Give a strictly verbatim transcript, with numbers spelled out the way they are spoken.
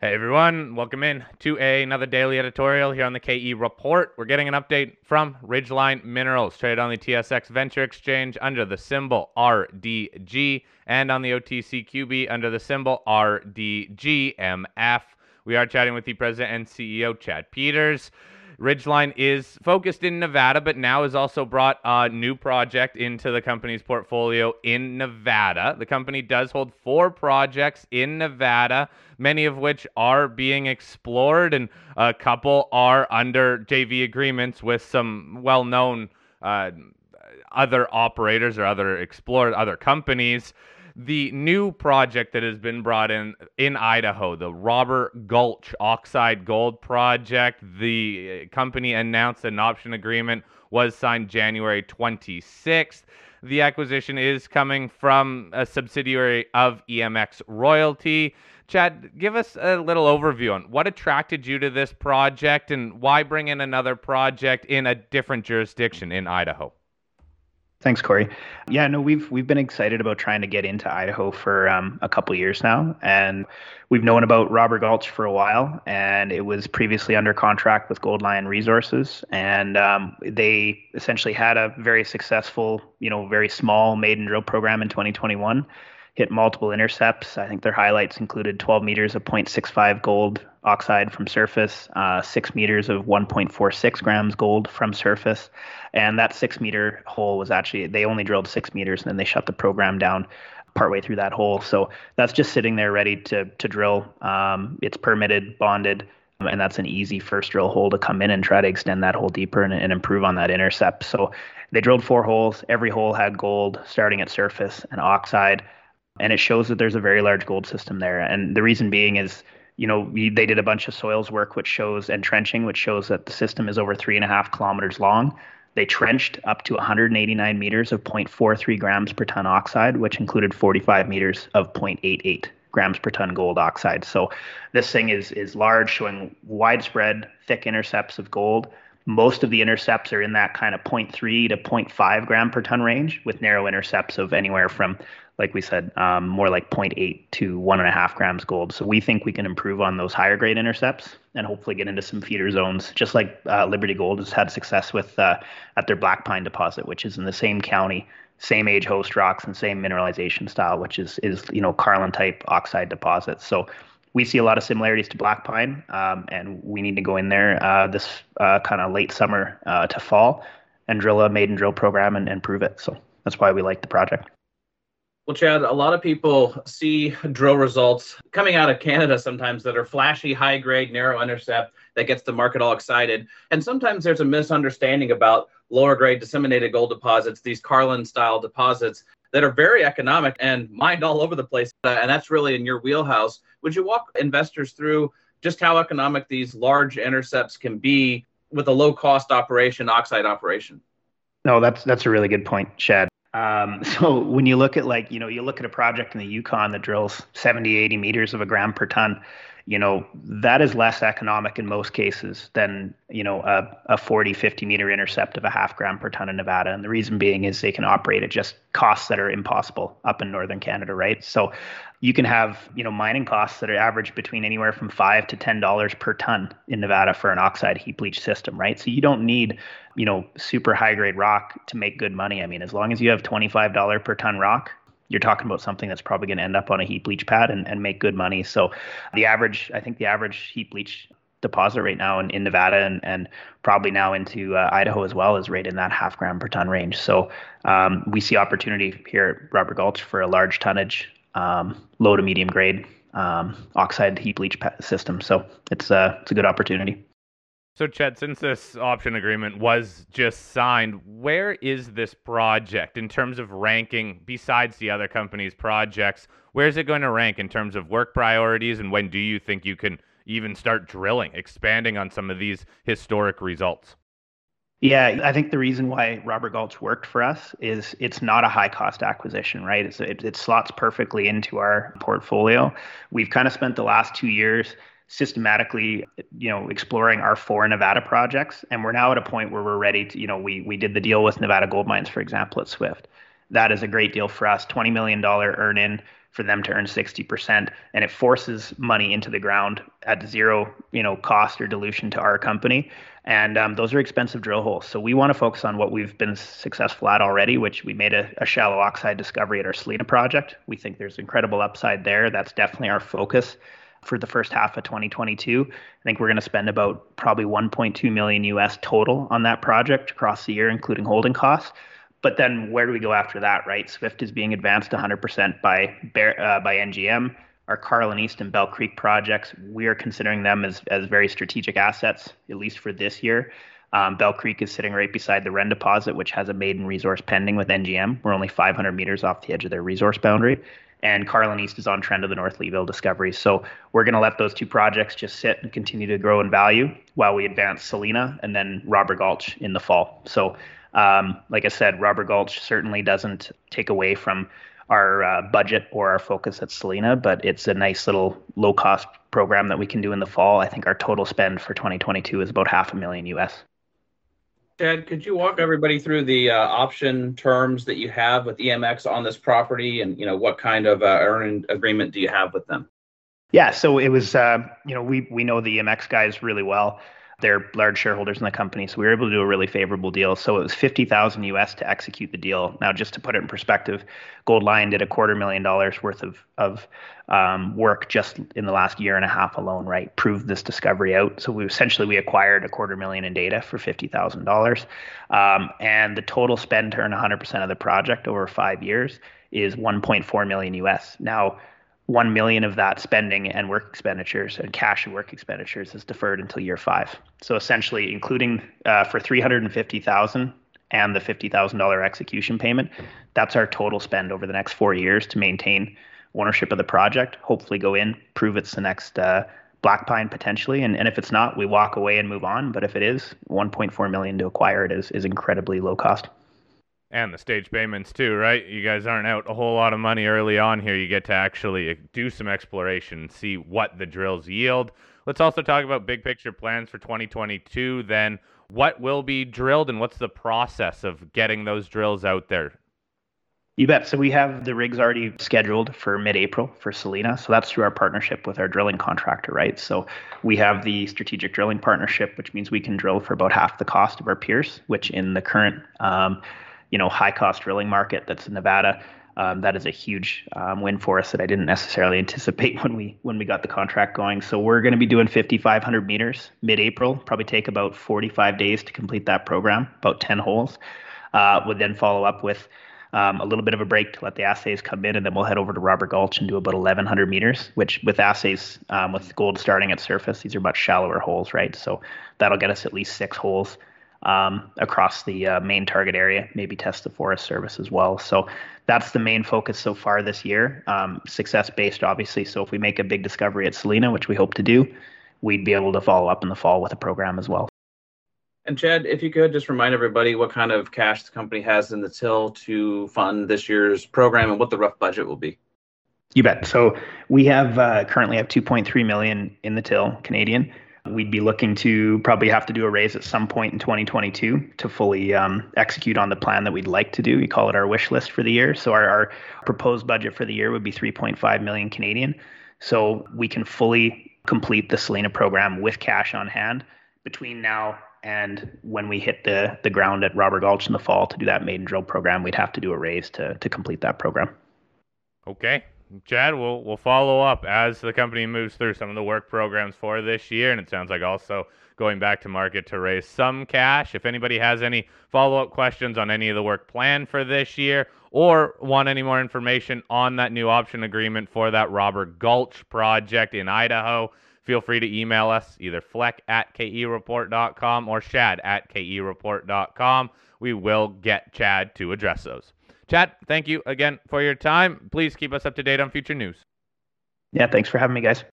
Hey everyone, welcome in to a, another daily editorial here on the K E Report. We're getting an update from Ridgeline Minerals, traded on the T S X Venture Exchange under the symbol R D G and on the O T C Q B under the symbol R D G M F. We are chatting with the president and C E O, Chad Peters. Ridgeline is focused in Nevada, but now has also brought a new project into the company's portfolio in Nevada. The company does hold four projects in Nevada, many of which are being explored, and a couple are under J V agreements with some well-known uh, other operators or other explorers, other companies. The new project that has been brought in in Idaho, the Robert Gulch Oxide Gold Project, the company announced an option agreement was signed January twenty-sixth. The acquisition is coming from a subsidiary of E M X Royalty. Chad, give us a little overview on what attracted you to this project and why bring in another project in a different jurisdiction in Idaho? Thanks, Corey. Yeah, no, we've we've been excited about trying to get into Idaho for um, a couple years now, and we've known about Robert Gulch for a while. And it was previously under contract with Gold Lion Resources, and um, they essentially had a very successful, you know, very small maiden drill program in twenty twenty-one. Hit multiple intercepts. I think their highlights included twelve meters of zero point six five gold oxide from surface, uh, six meters of one point four six grams gold from surface. And that six meter hole was actually, they only drilled six meters and then they shut the program down partway through that hole. So that's just sitting there ready to, to drill. Um, it's permitted, bonded, and that's an easy first drill hole to come in and try to extend that hole deeper and, and improve on that intercept. So they drilled four holes. Every hole had gold starting at surface and oxide. And it shows that there's a very large gold system there. And the reason being is, you know, we, they did a bunch of soils work, which shows, and trenching, which shows that the system is over three and a half kilometers long. They trenched up to one hundred eighty-nine meters of zero point four three grams per ton oxide, which included forty-five meters of zero point eight eight grams per ton gold oxide. So this thing is is large, showing widespread, thick intercepts of gold. Most of the intercepts are in that kind of zero point three to zero point five gram per ton range, with narrow intercepts of anywhere from, like we said, um, more like zero point eight to one and a half grams gold. So we think we can improve on those higher grade intercepts and hopefully get into some feeder zones, just like uh, Liberty Gold has had success with uh, at their Black Pine deposit, which is in the same county, same age host rocks and same mineralization style, which is is you know Carlin type oxide deposits. So we see a lot of similarities to Black Pine, um, and we need to go in there uh, this uh, kind of late summer uh, to fall and drill a maiden drill program and, and prove it. So that's why we like the project. Well, Chad, a lot of people see drill results coming out of Canada sometimes that are flashy, high-grade, narrow intercept that gets the market all excited. And sometimes there's a misunderstanding about lower-grade disseminated gold deposits, these Carlin-style deposits that are very economic and mined all over the place. Uh, and that's really in your wheelhouse. Would you walk investors through just how economic these large intercepts can be with a low-cost operation, oxide operation? No, that's that's a really good point, Chad. Um, so when you look at like, you know, you look at a project in the Yukon that drills seventy, eighty meters of a gram per ton, you know, that is less economic in most cases than, you know, a, a forty, fifty meter intercept of a half gram per ton in Nevada. And the reason being is they can operate at just costs that are impossible up in Northern Canada, right? So you can have, you know, mining costs that are average between anywhere from five to ten dollars per ton in Nevada for an oxide heap leach system, right? So you don't need, you know, super high grade rock to make good money. I mean, as long as you have twenty-five dollars per ton rock, you're talking about something that's probably going to end up on a heap leach pad and, and make good money. So the average, I think the average heap leach deposit right now in, in Nevada and, and probably now into uh, Idaho as well is right in that half gram per ton range. So um, we see opportunity here at Robert Gulch for a large tonnage, um, low to medium grade um, oxide heap leach system. So it's, uh, it's a good opportunity. So, Chad, since this option agreement was just signed, where is this project in terms of ranking besides the other companies' projects? Where is it going to rank in terms of work priorities, and when do you think you can even start drilling, expanding on some of these historic results? Yeah, I think the reason why Robert Gulch worked for us is it's not a high cost acquisition, right? It's, it, it slots perfectly into our portfolio. We've kind of spent the last two years systematically, you know, exploring our four Nevada projects. And we're now at a point where we're ready to, you know, we we did the deal with Nevada Gold Mines, for example, at Swift. That is a great deal for us. twenty million dollars earn in for them to earn sixty percent, and it forces money into the ground at zero, you know, cost or dilution to our company. And um, those are expensive drill holes. So we want to focus on what we've been successful at already, which we made a, a shallow oxide discovery at our Salina project. We think there's incredible upside there. That's definitely our focus for the first half of twenty twenty-two. I think we're going to spend about probably one point two million U S total on that project across the year, including holding costs. But then where do we go after that, right? Swift is being advanced one hundred percent by uh, by N G M. Our Carlin East and Bell Creek projects, we are considering them as, as very strategic assets, at least for this year. Um, Bell Creek is sitting right beside the Wren deposit, which has a maiden resource pending with N G M. We're only five hundred meters off the edge of their resource boundary. And Carlin East is on trend of the North Leeville discovery. So we're going to let those two projects just sit and continue to grow in value while we advance Salina and then Robert Gulch in the fall. So Um, like I said, Robert Gulch certainly doesn't take away from our uh, budget or our focus at Salina, but it's a nice little low-cost program that we can do in the fall. I think our total spend for twenty twenty-two is about half a million U S. Chad, could you walk everybody through the uh, option terms that you have with E M X on this property, and you know what kind of uh, earning agreement do you have with them? Yeah, so it was, uh, you know, we we know the E M X guys really well. They're large shareholders in the company, so we were able to do a really favorable deal. So it was fifty thousand U S to execute the deal. Now, just to put it in perspective, Gold Lion did a quarter million dollars worth of of um, work just in the last year and a half alone, right? Proved this discovery out. So we essentially we acquired a quarter million in data for fifty thousand dollars, um, and the total spend to earn one hundred percent of the project over five years is one point four million U S. Now, one million of that spending and work expenditures and cash and work expenditures is deferred until year five. So essentially, including uh, for three hundred fifty thousand and the fifty thousand dollars execution payment, that's our total spend over the next four years to maintain ownership of the project. Hopefully, go in, prove it's the next uh, Black Pine potentially, and, and if it's not, we walk away and move on. But if it is, one point four million to acquire it is is incredibly low cost. And the stage payments too, right? You guys aren't out a whole lot of money early on here. You get to actually do some exploration and see what the drills yield. Let's also talk about big picture plans for twenty twenty-two then. What will be drilled and what's the process of getting those drills out there? You bet. So we have the rigs already scheduled for mid-April for Salina. So that's through our partnership with our drilling contractor, right? So we have the strategic drilling partnership, which means we can drill for about half the cost of our peers, which in the current um, you know, high cost drilling market that's in Nevada. Um, that is a huge um, win for us that I didn't necessarily anticipate when we when we got the contract going. So we're going to be doing fifty-five hundred meters mid-April. Probably take about forty-five days to complete that program, about ten holes. Uh, would then follow up with um, a little bit of a break to let the assays come in, and then we'll head over to Robert Gulch and do about eleven hundred meters. Which with assays, um, with gold starting at surface, these are much shallower holes, right? So that'll get us at least six holes um, across the uh, main target area, maybe test the Forest Service as well. So that's the main focus so far this year. Um, success based, obviously. So if we make a big discovery at Salina, which we hope to do, we'd be able to follow up in the fall with a program as well. And Chad, if you could just remind everybody what kind of cash the company has in the till to fund this year's program and what the rough budget will be. You bet. So we have uh, currently have two point three million in the till Canadian. We'd be looking to probably have to do a raise at some point in twenty twenty-two to fully um, execute on the plan that we'd like to do. We call it our wish list for the year. So our, our proposed budget for the year would be three point five million Canadian. So we can fully complete the Salina program with cash on hand between now and when we hit the the ground at Robert Gulch in the fall to do that maiden drill program. We'd have to do a raise to to complete that program. Okay. Chad, we'll, we'll follow up as the company moves through some of the work programs for this year, and it sounds like also going back to market to raise some cash. If anybody has any follow-up questions on any of the work planned for this year or want any more information on that new option agreement for that Robert Gulch project in Idaho, feel free to email us, either fleck at k e report dot com or shad at k e report dot com. We will get Chad to address those. Chad, thank you again for your time. Please keep us up to date on future news. Yeah, thanks for having me, guys.